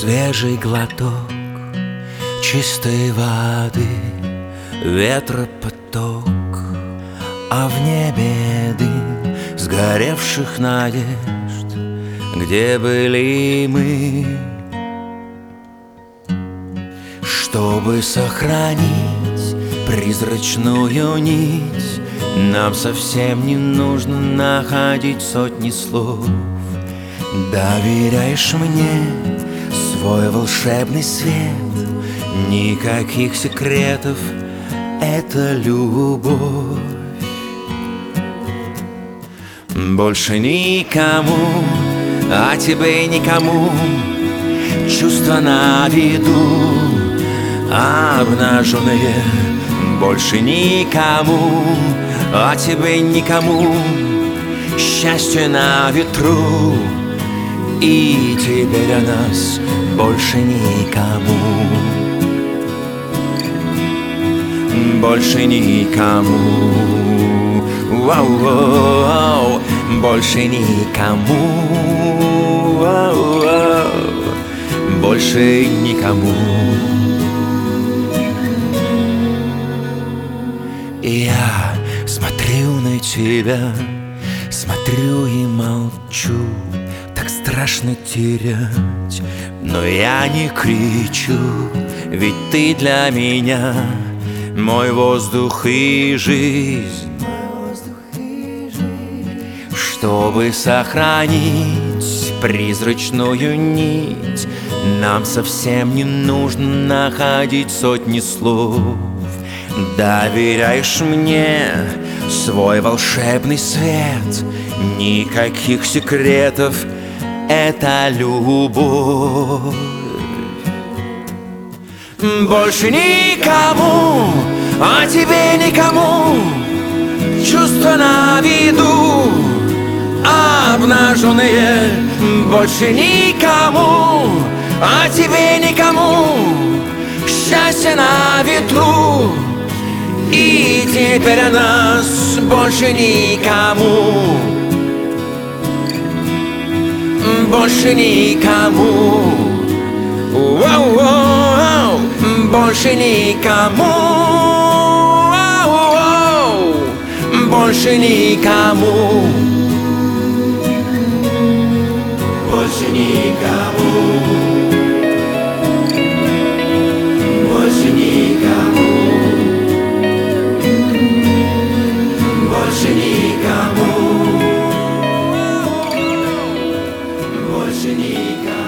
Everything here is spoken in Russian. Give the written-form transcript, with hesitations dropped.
Свежий глоток чистой воды, ветропоток, а в небе дым сгоревших надежд. Где были мы? Чтобы сохранить призрачную нить, нам совсем не нужно находить сотни слов. Доверяешь мне свой волшебный свет, никаких секретов, это любовь. Больше никому, а тебе никому, чувства на виду обнаженные. Больше никому, а тебе никому, счастье на ветру. И теперь о нас больше никому, больше никому, вау-вау, больше никому, вау-вау, больше никому. Я смотрю на тебя, смотрю и молчу. Так страшно терять, но я не кричу, ведь ты для меня мой воздух и жизнь. Чтобы сохранить призрачную нить, нам совсем не нужно находить сотни слов. Доверяешь мне свой волшебный свет, никаких секретов, это любовь. Больше никому, а тебе никому, чувства на виду обнаженные. Больше никому, а тебе никому, счастье на ветру. И теперь о нас больше никому, больше никому, воу-воу, больше никому, воу-воу, больше никому, больше никому, больше никому, больше никому, больше никому.